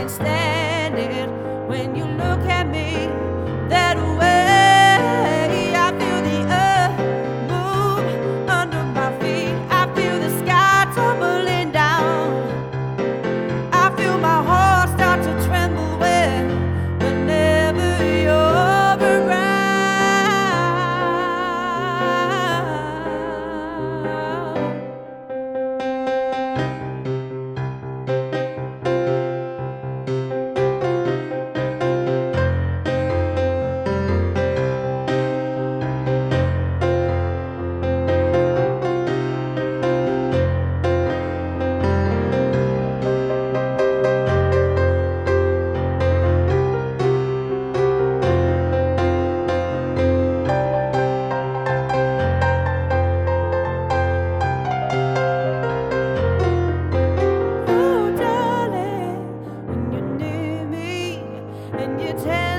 stand it when you look at me that way. I feel the earth move under my feet. I feel the sky tumbling down. I feel my heart start to tremble whenever you're around. Oh, darling, when you're near me and you tell